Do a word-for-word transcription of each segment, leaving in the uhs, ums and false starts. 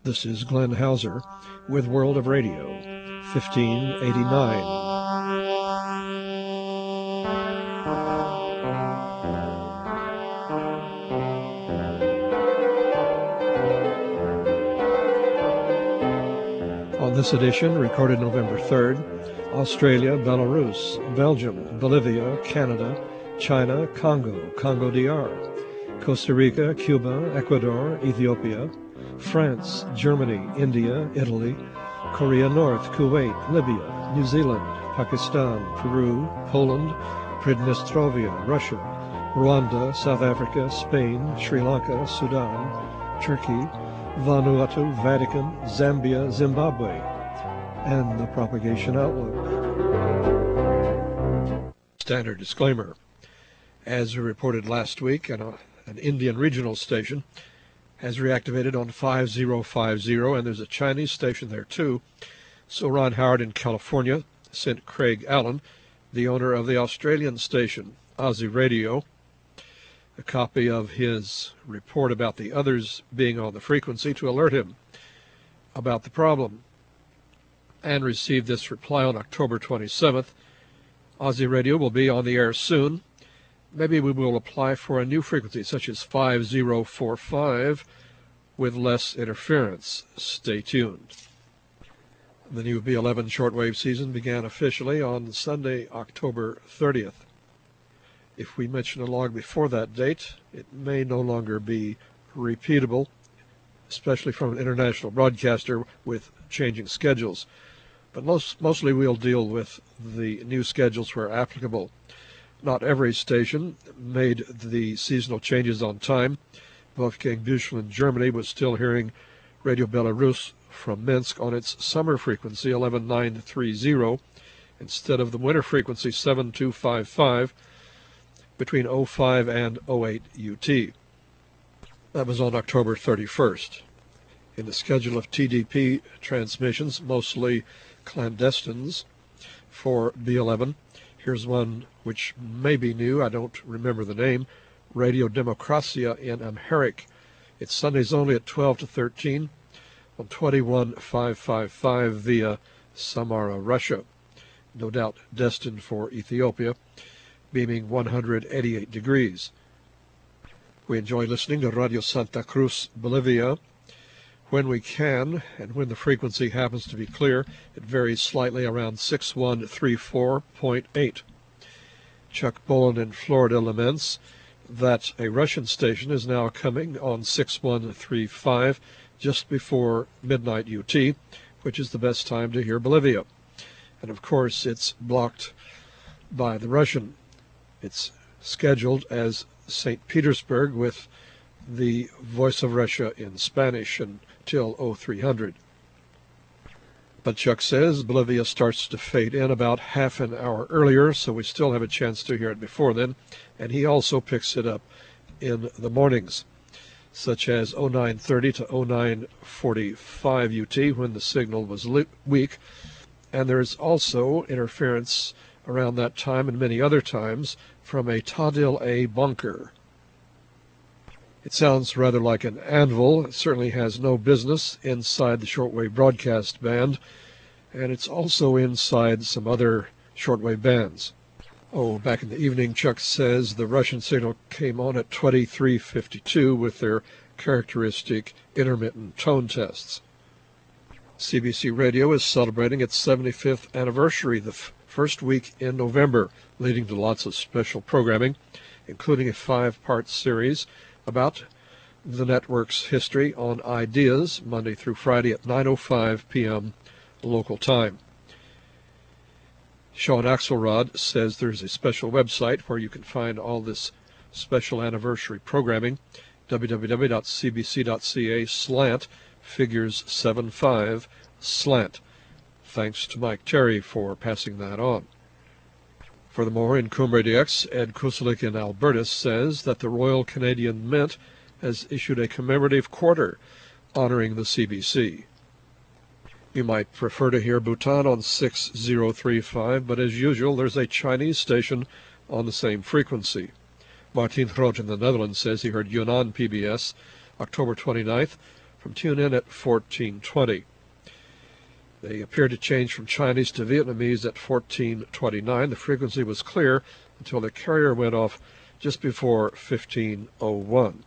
This is Glenn Hauser with World of Radio, fifteen eighty-nine. On this edition, recorded November third, Australia, Belarus, Belgium, Bolivia, Canada, China, Congo, Congo D R, Costa Rica, Cuba, Ecuador, Ethiopia, France, Germany, India, Italy, Korea North, Kuwait, Libya, New Zealand, Pakistan, Peru, Poland, Pridnestrovia, Russia, Rwanda, South Africa, Spain, Sri Lanka, Sudan, Turkey, Vanuatu, Vatican, Zambia, Zimbabwe, and the Propagation Outlook. Standard disclaimer. As we reported last week, an, uh, an Indian regional station has reactivated on five zero five zero, and there's a Chinese station there too. So Ron Howard in California sent Craig Allen, the owner of the Australian station, Aussie Radio, a copy of his report about the others being on the frequency to alert him about the problem, and received this reply on October twenty-seventh. Aussie Radio will be on the air soon. Maybe we will apply for a new frequency, such as five zero four five, with less interference. Stay tuned. The new B eleven shortwave season began officially on Sunday, October thirtieth. If we mention a log before that date, it may no longer be repeatable, especially from an international broadcaster with changing schedules. But most, mostly we'll deal with the new schedules where applicable. Not every station made the seasonal changes on time. Wolfgang Büchel in Germany was still hearing Radio Belarus from Minsk on its summer frequency eleven nine thirty instead of the winter frequency seven two five five between oh five and oh eight U T. That was on October thirty-first. In the schedule of T D P transmissions, mostly clandestines for B eleven, here's one which may be new. I don't remember the name. Radio Demokracia in Amharic. It's Sundays only at twelve to thirteen on twenty-one five fifty-five via Samara, Russia. No doubt destined for Ethiopia, beaming one hundred eighty-eight degrees. We enjoy listening to Radio Santa Cruz, Bolivia, when we can, and when the frequency happens to be clear. It varies slightly around six one three four point eight. Chuck Boland in Florida laments that a Russian station is now coming on six one three five just before midnight U T, which is the best time to hear Bolivia. And of course it's blocked by the Russian. It's scheduled as Saint Petersburg with the Voice of Russia in Spanish until oh three hundred. But Chuck says Bolivia starts to fade in about half an hour earlier, so we still have a chance to hear it before then, and he also picks it up in the mornings, such as oh nine thirty to oh nine forty-five U T when the signal was weak, and there's also interference around that time and many other times from a Tadil A bunker. It sounds rather like an anvil. It certainly has no business inside the shortwave broadcast band, and it's also inside some other shortwave bands. Oh, back in the evening, Chuck says the Russian signal came on at twenty-three fifty-two with their characteristic intermittent tone tests. C B C Radio is celebrating its seventy-fifth anniversary the f- first week in November, leading to lots of special programming, including a five-part series about the network's history on Ideas, Monday through Friday at nine oh five p.m. local time. Sean Axelrod says there's a special website where you can find all this special anniversary programming, w w w dot c b c dot c a slant figures seven five slant. Thanks to Mike Terry for passing that on. Furthermore, in Cumbre D X, Ed Kuselik in Alberta says that the Royal Canadian Mint has issued a commemorative quarter honoring the C B C. You might prefer to hear Bhutan on six zero three five, but as usual, there's a Chinese station on the same frequency. Martin Groot in the Netherlands says he heard Yunnan P B S October twenty-ninth from TuneIn at fourteen twenty. They appeared to change from Chinese to Vietnamese at fourteen twenty-nine. The frequency was clear until the carrier went off just before fifteen oh one.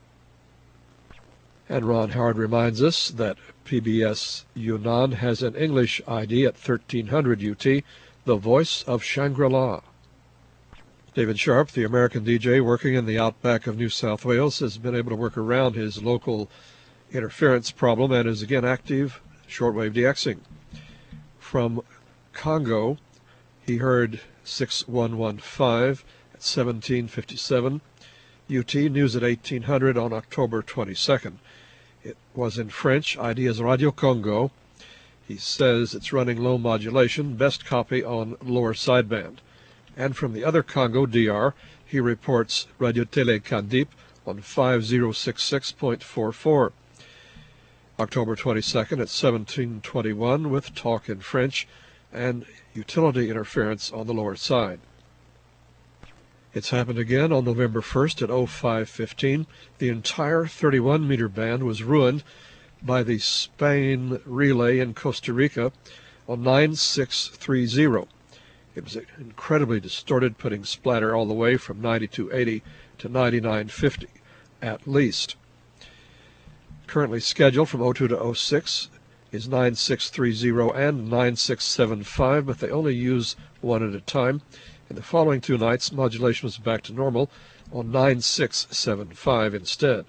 And Ron Howard reminds us that P B S Yunnan has an English I D at thirteen hundred U T, the Voice of Shangri-La. David Sharp, the American D J working in the outback of New South Wales, has been able to work around his local interference problem and is again active shortwave DXing. From Congo, he heard six one one five at seventeen fifty-seven U T, news at eighteen hundred on October twenty-second. It was in French. I D is Radio Congo. He says it's running low modulation, best copy on lower sideband. And from the other Congo, D R, he reports Radio Télé Kandip on five oh six six point four four. October twenty-second at seventeen twenty-one with talk in French and utility interference on the lower side. It's happened again on November first at oh five fifteen. The entire thirty-one meter band was ruined by the Spain relay in Costa Rica on nine six three zero. It was incredibly distorted, putting splatter all the way from ninety-two eighty to ninety-nine fifty at least. Currently scheduled from oh two to oh six is nine six three zero and nine six seven five, but they only use one at a time. In the following two nights, modulation was back to normal on nine six seven five instead.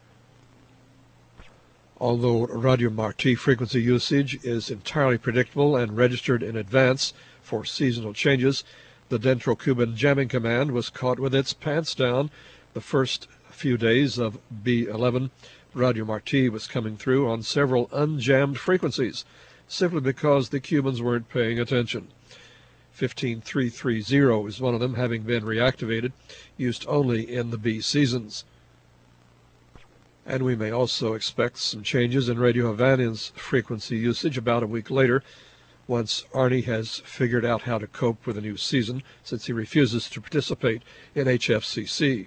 Although Radio Marti frequency usage is entirely predictable and registered in advance for seasonal changes, the Dentro-Cuban jamming command was caught with its pants down the first few days of B eleven. Radio Marti was coming through on several unjammed frequencies, simply because the Cubans weren't paying attention. fifteen three thirty is one of them, having been reactivated, used only in the B seasons. And we may also expect some changes in Radio Havana's frequency usage about a week later, once Arnie has figured out how to cope with the new season, since he refuses to participate in H F C C.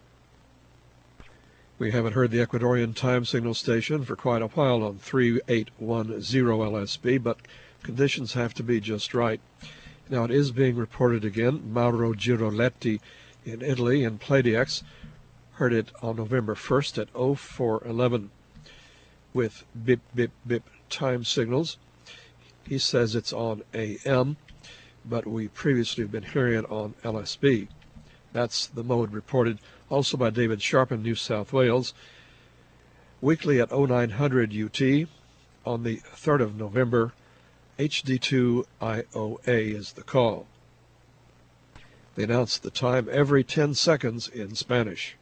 We haven't heard the Ecuadorian time signal station for quite a while on three eight one zero L S B, but conditions have to be just right. Now it is being reported again. Mauro Giroletti in Italy in PlayDX heard it on November first at oh four eleven with bip bip bip time signals. He says it's on A M, but we previously have been hearing it on L S B. That's the mode reported also by David Sharp in New South Wales. Weekly at oh nine hundred U T on the third of November, H D two I O A is the call. They announce the time every ten seconds in Spanish.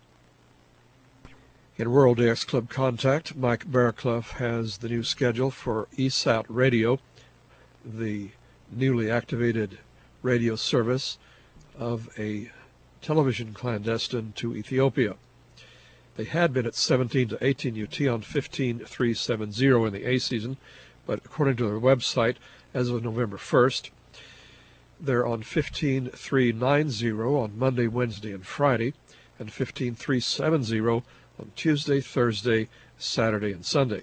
In World D X Club Contact, Mike Barraclough has the new schedule for E S A T Radio, the newly activated radio service of a television clandestine to Ethiopia. They had been at seventeen to eighteen U T on fifteen three seventy in the A season, but according to their website, as of November first, they're on fifteen three ninety on Monday, Wednesday, and Friday, and fifteen three seventy on Tuesday, Thursday, Saturday, and Sunday.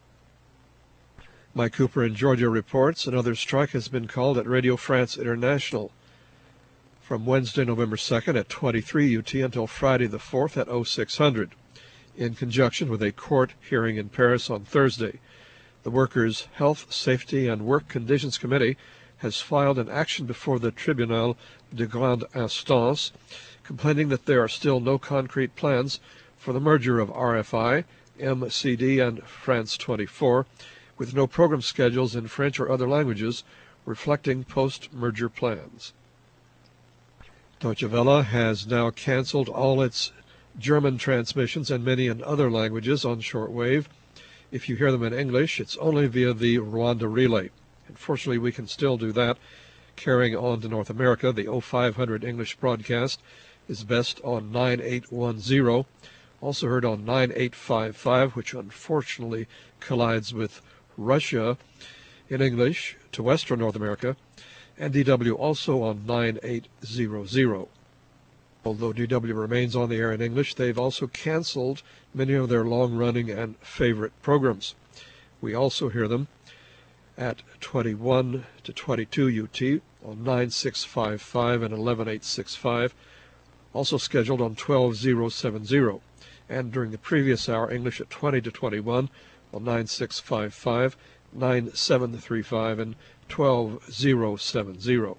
Mike Cooper in Georgia reports another strike has been called at Radio France International from Wednesday, November second at twenty-three U T until Friday the fourth at oh six hundred, in conjunction with a court hearing in Paris on Thursday. The Workers' Health, Safety, and Work Conditions Committee has filed an action before the Tribunal de Grande Instance, complaining that there are still no concrete plans for the merger of R F I, M C D, and France twenty-four, with no program schedules in French or other languages reflecting post-merger plans. Deutsche Welle has now canceled all its German transmissions and many in other languages on shortwave. If you hear them in English, it's only via the Rwanda relay. Unfortunately, we can still do that. Carrying on to North America, the oh five hundred English broadcast is best on nine eight one zero, also heard on nine eight five five, which unfortunately collides with Russia in English to Western North America, and D W also on nine eight zero zero. Although D W remains on the air in English, they've also canceled many of their long-running and favorite programs. We also hear them at twenty-one to twenty-two U T on nine six five five and eleven eight six five, also scheduled on twelve thousand seventy, and during the previous hour, English at twenty to twenty-one on nine six five five, nine seven three five, and twelve thousand seventy.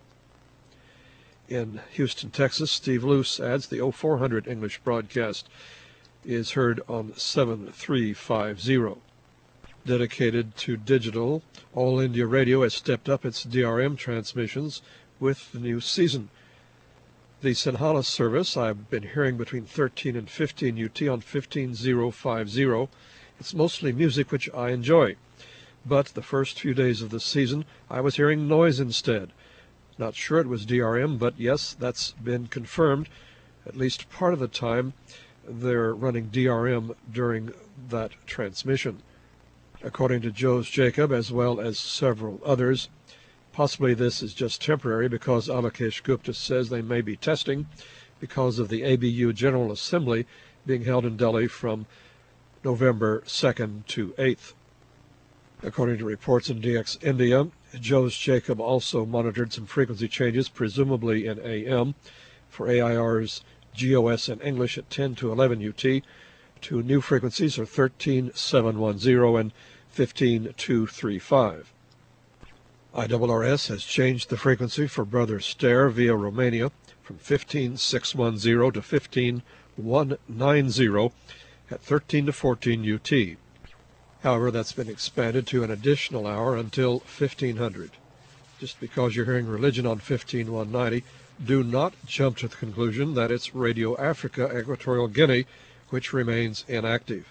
In Houston, Texas, Steve Luce adds the oh four hundred English broadcast is heard on seven three five zero. Dedicated to digital, All India Radio has stepped up its D R M transmissions with the new season. The Sinhala service I've been hearing between thirteen and fifteen U T on fifteen thousand fifty. It's mostly music which I enjoy, but the first few days of the season I was hearing noise instead. Not sure it was D R M, but yes, that's been confirmed. At least part of the time they're running D R M during that transmission. According to Jose Jacob, as well as several others, possibly this is just temporary because Amakesh Gupta says they may be testing because of the A B U General Assembly being held in Delhi from November second to eighth. According to reports in D X India, Jose Jacob also monitored some frequency changes, presumably in A M, for A I R's G O S in English at ten to eleven U T. Two new frequencies are thirteen thousand seven hundred ten and fifteen thousand two hundred thirty-five. I R R S has changed the frequency for Brother Stare via Romania from fifteen thousand six hundred ten to fifteen thousand one hundred ninety at thirteen to fourteen U T. However, that's been expanded to an additional hour until fifteen hundred. Just because you're hearing religion on fifteen thousand one hundred ninety, do not jump to the conclusion that it's Radio Africa Equatorial Guinea which remains inactive.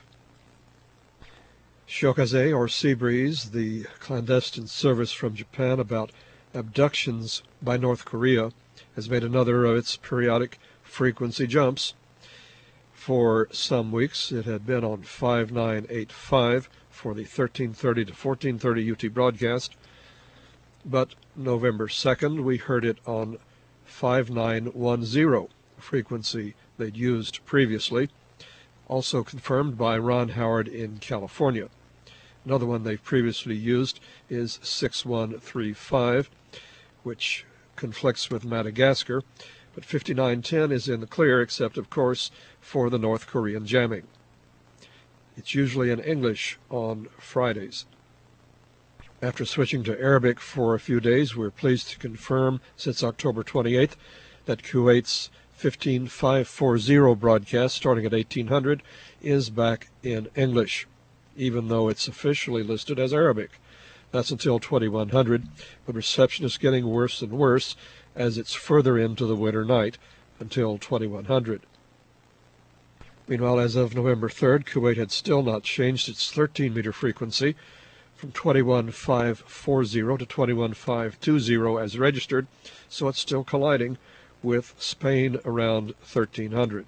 Shokaze, or Seabreeze, the clandestine service from Japan about abductions by North Korea, has made another of its periodic frequency jumps. For some weeks, it had been on five nine eight five for the thirteen thirty to fourteen thirty U T broadcast, but November second, we heard it on five nine one zero, frequency they'd used previously, also confirmed by Ron Howard in California. Another one they've previously used is six one three five, which conflicts with Madagascar, but fifty-nine ten is in the clear, except, of course, for the North Korean jamming. It's usually in English on Fridays. After switching to Arabic for a few days, we're pleased to confirm since October twenty-eighth that Kuwait's fifteen thousand five hundred forty broadcast, starting at eighteen hundred, is back in English, even though it's officially listed as Arabic. That's until twenty-one hundred, but reception is getting worse and worse as it's further into the winter night until twenty-one hundred. Meanwhile, as of November third, Kuwait had still not changed its thirteen meter frequency from twenty-one thousand five hundred forty to twenty-one thousand five hundred twenty as registered, so it's still colliding with Spain around thirteen hundred.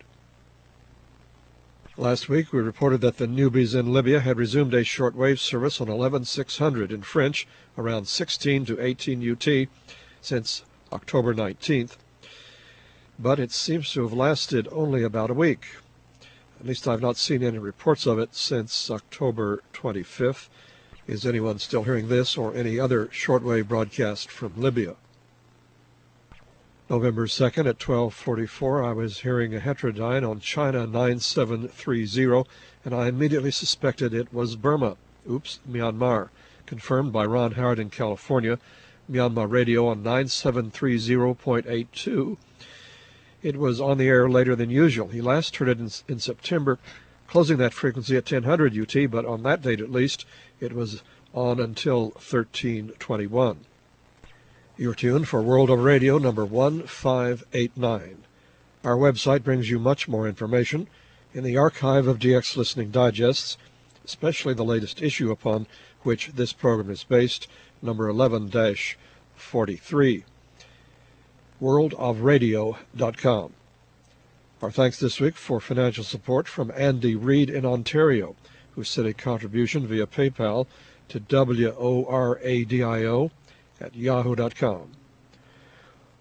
Last week, we reported that the newbies in Libya had resumed a shortwave service on eleven six hundred in French around sixteen to eighteen U T since October nineteenth, but it seems to have lasted only about a week. At least I've not seen any reports of it since October twenty-fifth. Is anyone still hearing this or any other shortwave broadcast from Libya? November second at twelve forty-four, I was hearing a heterodyne on China nine seven three zero, and I immediately suspected it was Burma. Oops, Myanmar. Confirmed by Ron Howard in California, Myanmar radio on nine seven three zero point eight two. It was on the air later than usual. He last heard it in, in September, closing that frequency at ten hundred U T, but on that date at least, it was on until thirteen twenty-one. You're tuned for World of Radio number one five eight nine. Our website brings you much more information in the archive of D X Listening Digests, especially the latest issue upon which this program is based, number eleven dash forty-three. world of radio dot com. Our thanks this week for financial support from Andy Reid in Ontario, who sent a contribution via PayPal to W O R A D I O at yahoo dot com.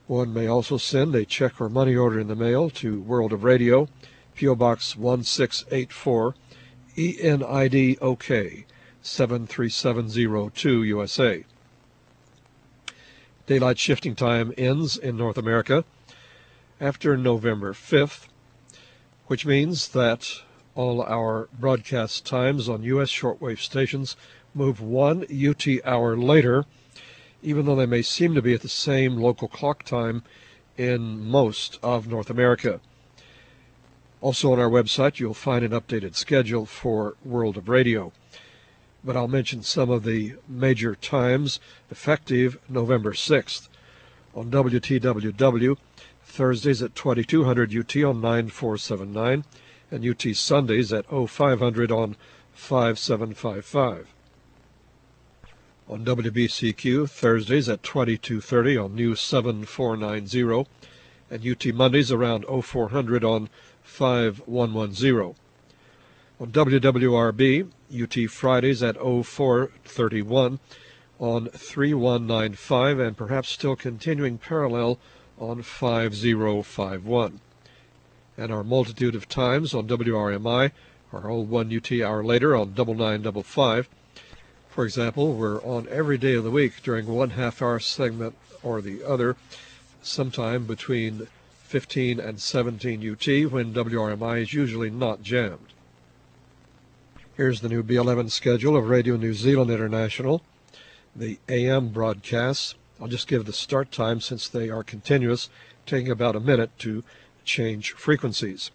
One may also send a check or money order in the mail to World of Radio, P O Box one six eight four, E N I D O K, seven three seven zero two, U S A. Daylight shifting time ends in North America after November fifth, which means that all our broadcast times on U S shortwave stations move one U T hour later, even though they may seem to be at the same local clock time in most of North America. Also on our website, you'll find an updated schedule for World of Radio. But I'll mention some of the major times effective November sixth. On W T W W, Thursdays at twenty-two hundred U T on nine four seven nine, and U T Sundays at oh five hundred on five seven five five. On W B C Q, Thursdays at twenty-two thirty on News seven four nine zero, and U T Mondays around oh four hundred on five one one zero. On W W R B, U T Fridays at oh four thirty-one on three one nine five, and perhaps still continuing parallel on five oh five one. And our multitude of times on W R M I are all one U T hour later on double nine double five. For example, we're on every day of the week during one half-hour segment or the other, sometime between fifteen and seventeen U T, when W R M I is usually not jammed. Here's the new B eleven schedule of Radio New Zealand International. The A M broadcasts, I'll just give the start time since they are continuous, taking about a minute to change frequencies.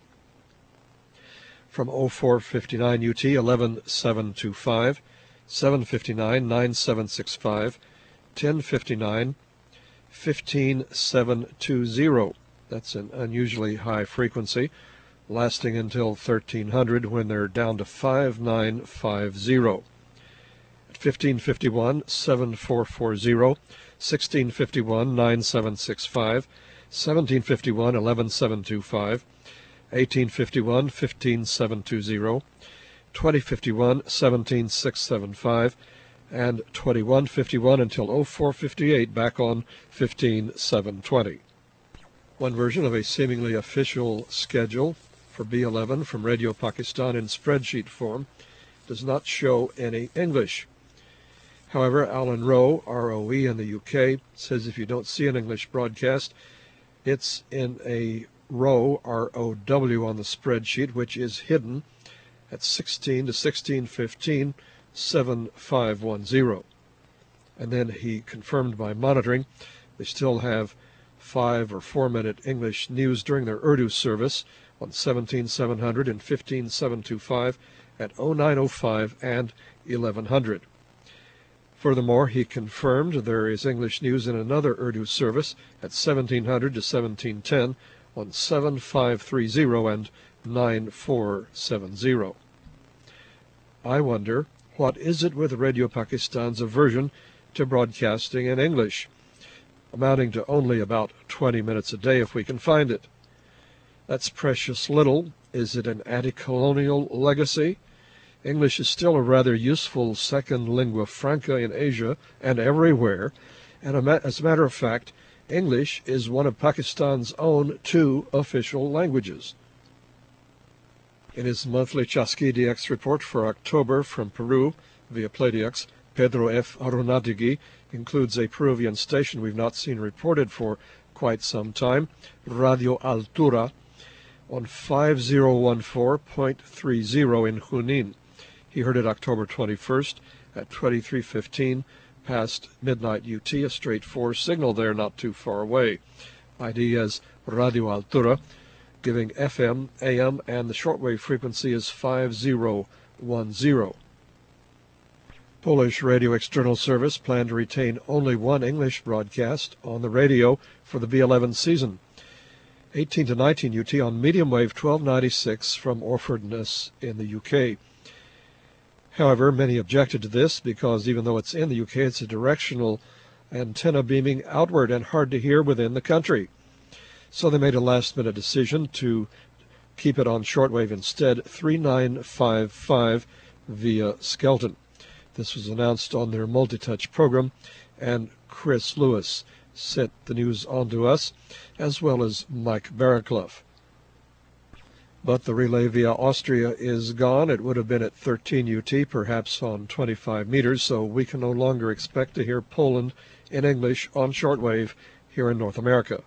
From oh four fifty-nine U T, eleven seven twenty-five, seven fifty-nine, nine seven six five, ten fifty-nine, fifteen seven twenty. That's an unusually high frequency, lasting until thirteen hundred when they're down to five nine five zero. At fifteen fifty-one, seven four forty, sixteen fifty-one, nine seven six five, seventeen fifty-one, eleven seven twenty-five, eighteen fifty-one, fifteen seven twenty, twenty fifty-one, seventeen six seventy-five, and twenty-one fifty-one until oh four fifty-eight back on fifteen seven twenty. One version of a seemingly official schedule for B eleven from Radio Pakistan in spreadsheet form does not show any English. However, Alan Rowe, R O E in the U K, says if you don't see an English broadcast, it's in a row, R O W, on the spreadsheet, which is hidden at sixteen to sixteen fifteen, seven five one zero. And then he confirmed by monitoring they still have five or four minute English news during their Urdu service on seventeen seven hundred and fifteen seven twenty-five at oh nine oh five and eleven hundred. Furthermore, he confirmed there is English news in another Urdu service at seventeen hundred to seventeen ten on seven five three zero and nine four seven zero. I wonder, what is it with Radio Pakistan's aversion to broadcasting in English, amounting to only about twenty minutes a day if we can find it? That's precious little. Is it an anti-colonial legacy? English is still a rather useful second lingua franca in Asia and everywhere, and as a matter of fact, English is one of Pakistan's own two official languages. In his monthly Chasqui D X report for October from Peru via Playdex, Pedro F. Arunadigui includes a Peruvian station we've not seen reported for quite some time, Radio Altura, on five oh one four point three oh in Junin. He heard it October twenty-first at twenty-three fifteen past midnight U T, a straight four signal there not too far away. I D as Radio Altura, giving F M, A M, and the shortwave frequency is five oh one zero. Polish Radio External Service planned to retain only one English broadcast on the radio for the B eleven season. eighteen to nineteen U T on medium wave twelve ninety-six from Orfordness in the U K. However, many objected to this because even though it's in the U K, it's a directional antenna beaming outward and hard to hear within the country. So they made a last-minute decision to keep it on shortwave instead, three nine five five via Skelton. This was announced on their multi-touch program, and Chris Lewis sent the news on to us, as well as Mike Barraclough. But the relay via Austria is gone. It would have been at thirteen U T, perhaps on twenty-five meters, so we can no longer expect to hear Poland in English on shortwave here in North America.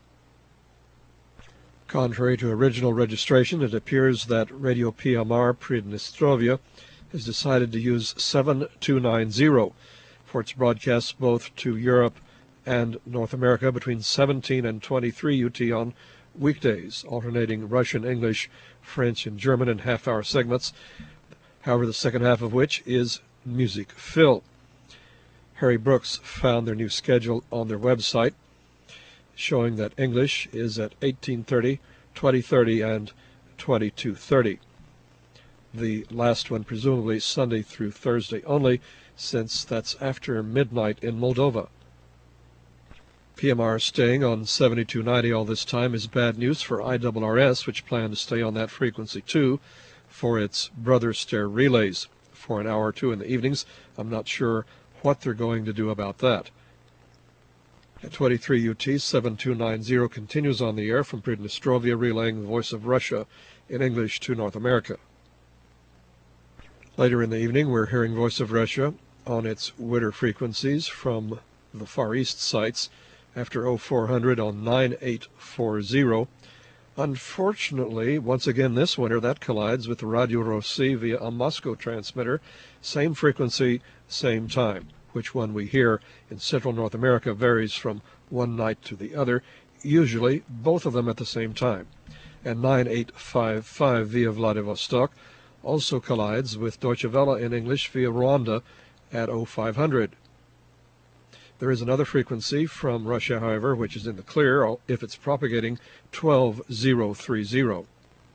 Contrary to original registration, it appears that Radio P M R Pridnestrovia has decided to use seven two nine zero for its broadcasts both to Europe and North America between seventeen and twenty-three U T on weekdays, alternating Russian, English, French, and German in half-hour segments, however the second half of which is music fill. Harry Brooks found their new schedule on their website, showing that English is at eighteen thirty, twenty thirty, and twenty-two thirty. The last one presumably Sunday through Thursday only, since that's after midnight in Moldova. P M R staying on seventy-two ninety all this time is bad news for I R R S, which planned to stay on that frequency too for its brother stair relays for an hour or two in the evenings. I'm not sure what they're going to do about that. At twenty-three U T, seven two nine zero continues on the air from Pridnestrovia, relaying the Voice of Russia in English to North America. Later in the evening, we're hearing Voice of Russia on its winter frequencies from the Far East sites after oh four hundred on nine eight four zero. Unfortunately, once again this winter, that collides with the Radio Rossi via a Moscow transmitter, same frequency, same time. Which one we hear in Central North America varies from one night to the other, usually both of them at the same time. And nine eight five five via Vladivostok also collides with Deutsche Welle in English via Rwanda at oh five hundred. There is another frequency from Russia, however, which is in the clear if it's propagating twelve thousand thirty.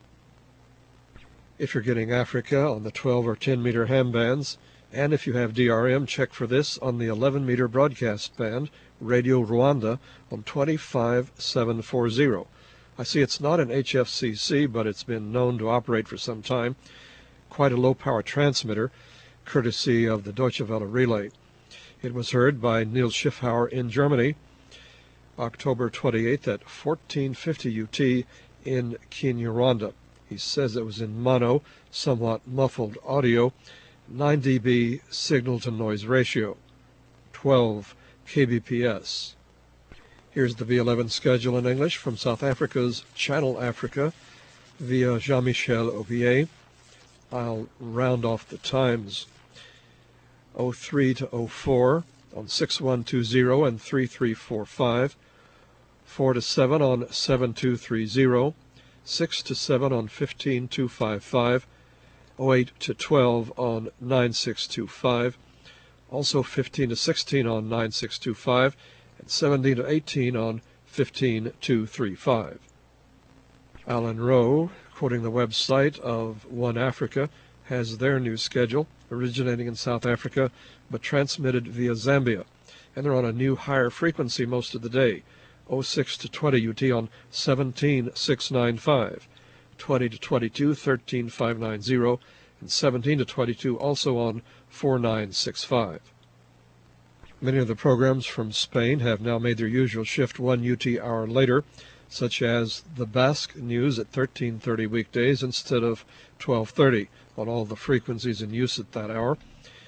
If you're getting Africa on the twelve or ten meter ham bands, and if you have D R M, check for this on the eleven meter broadcast band, Radio Rwanda, on twenty-five thousand seven hundred forty. I see it's not an H F C C, but it's been known to operate for some time. Quite a low-power transmitter, courtesy of the Deutsche Welle relay. It was heard by Niels Schiffauer in Germany, October twenty-eighth at fourteen fifty U T in Kinyarwanda. He says it was in mono, somewhat muffled audio, nine D B signal-to-noise ratio, twelve K B P S. Here's the V eleven schedule in English from South Africa's Channel Africa via Jean-Michel Aubier. I'll round off the times. oh three to oh four on six one two zero and three three four five, four to seven on seven two three zero, six to seven on fifteen two fifty-five, oh eight to twelve on nine six two five, also fifteen to sixteen on nine six two five, and seventeen to eighteen on fifteen two thirty-five. Alan Rowe, quoting the website of One Africa, has their new schedule, originating in South Africa, but transmitted via Zambia. And they're on a new higher frequency most of the day, oh six to twenty U T on seventeen six ninety-five, twenty to twenty-two thirteen five ninety, and seventeen to twenty-two also on four nine six five. Many of the programs from Spain have now made their usual shift one U T hour later, such as the Basque News at thirteen thirty weekdays instead of twelve thirty on all the frequencies in use at that hour.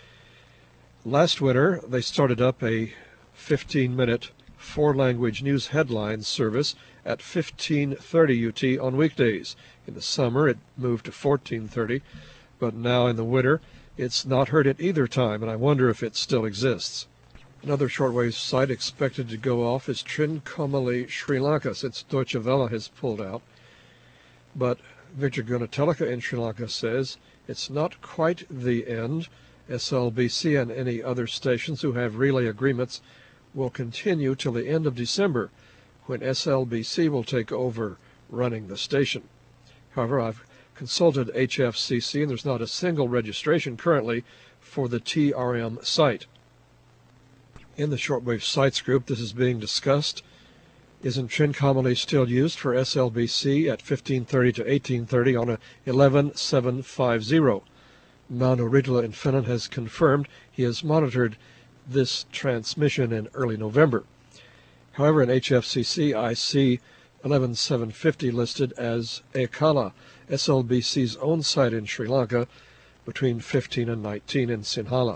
Last winter, they started up a fifteen-minute four-language news headlines service at fifteen thirty U T on weekdays. In the summer, it moved to fourteen thirty, but now in the winter, it's not heard at either time, and I wonder if it still exists. Another shortwave site expected to go off is Trincomalee, Sri Lanka, since Deutsche Welle has pulled out. But Victor Gunatellica in Sri Lanka says it's not quite the end. S L B C and any other stations who have relay agreements will continue till the end of December, when S L B C will take over running the station. However, I've consulted H F C C, and there's not a single registration currently for the T R M site. In the shortwave sites group, this is being discussed. Isn't Trincomalee still used for S L B C at fifteen thirty to eighteen thirty on a eleven seven fifty? Mauno Ridula in Finland has confirmed he has monitored this transmission in early November. However, in H F C C, I see eleven seven fifty listed as Ekala, S L B C's own site in Sri Lanka, between fifteen and nineteen in Sinhala.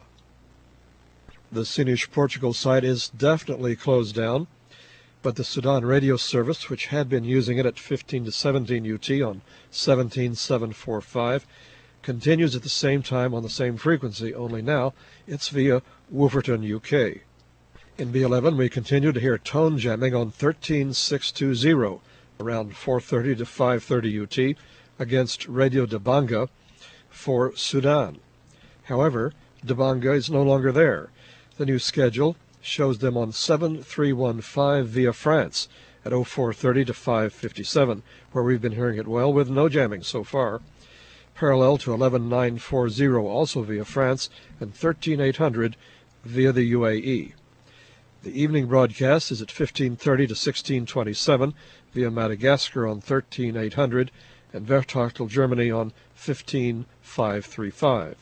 The Sines Portugal site is definitely closed down, but the Sudan radio service, which had been using it at fifteen to seventeen U T on seventeen seven forty-five, continues at the same time on the same frequency, only now it's via Wolverton, U K. In B eleven, we continue to hear tone jamming on thirteen six twenty around four thirty to five thirty U T against Radio Dabanga for Sudan. However, Dabanga is no longer there. The new schedule shows them on seven three one five via France at oh four thirty to five fifty-seven, where we've been hearing it well with no jamming so far, parallel to eleven nine forty also via France and thirteen eight hundred via the U A E. The evening broadcast is at fifteen thirty to sixteen twenty-seven via Madagascar on thirteen eight hundred and Wertachtel, Germany on fifteen five thirty-five.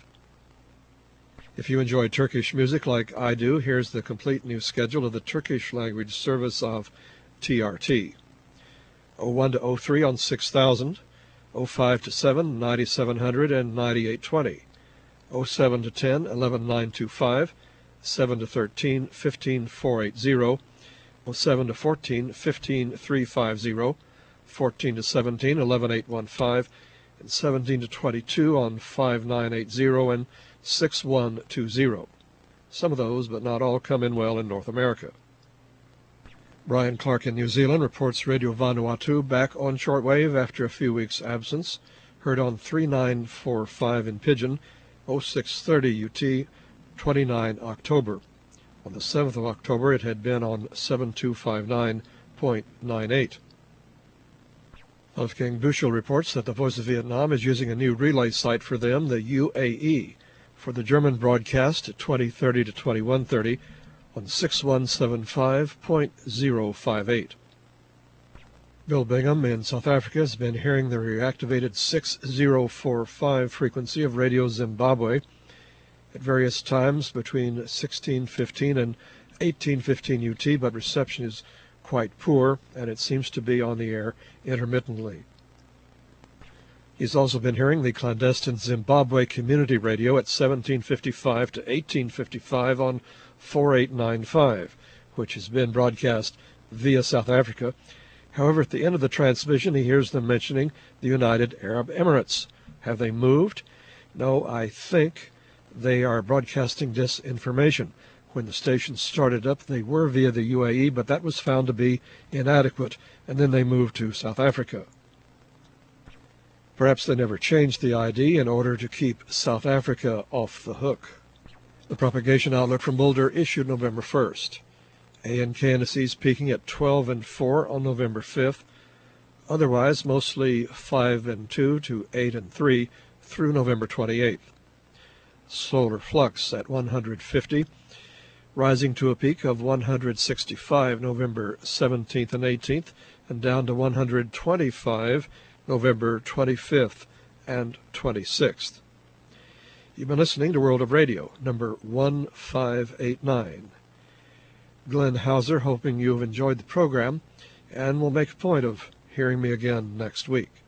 If you enjoy Turkish music like I do, here's the complete new schedule of the Turkish language service of T R T. oh one to oh three on six thousand, oh five to seven, ninety-seven hundred and ninety-eight twenty, oh seven to ten, eleven nine twenty-five, seven to thirteen, fifteen four eighty, oh seven to fourteen, fifteen three fifty, fourteen to seventeen, eleven eight fifteen, and seventeen to twenty-two on five nine eighty and six one twenty. Some of those, but not all, come in well in North America. Brian Clark in New Zealand reports Radio Vanuatu back on shortwave after a few weeks' absence, heard on three nine four five in Pigeon, oh six thirty U T, twenty-ninth October. On the seventh of October, it had been on seven two five nine point nine eight. Wolfgang Buchel reports that the Voice of Vietnam is using a new relay site for them, the U A E, for the German broadcast at twenty thirty to twenty-one thirty on six one seven five point oh five eight. Bill Bingham in South Africa has been hearing the reactivated six oh four five frequency of Radio Zimbabwe at various times between sixteen fifteen and eighteen fifteen U T, but reception is quite poor, and it seems to be on the air intermittently. He's also been hearing the clandestine Zimbabwe Community Radio at seventeen fifty-five to eighteen fifty-five on forty-eight ninety-five, which has been broadcast via South Africa. However, at the end of the transmission, he hears them mentioning the United Arab Emirates. Have they moved? No, I think they are broadcasting disinformation. When the station started up, they were via the U A E, but that was found to be inadequate, and then they moved to South Africa. Perhaps they never changed the I D in order to keep South Africa off the hook. The propagation outlook from Boulder issued November first. A N K N S E's peaking at twelve and four on November fifth. Otherwise, mostly five and two to eight and three through November twenty-eighth. Solar flux at one hundred fifty, rising to a peak of one hundred sixty-five November seventeenth and eighteenth, and down to one hundred twenty-five November twenty-fifth and twenty-sixth. You've been listening to World of Radio, number one five eight nine. Glenn Hauser hoping you've enjoyed the program, and will make a point of hearing me again next week.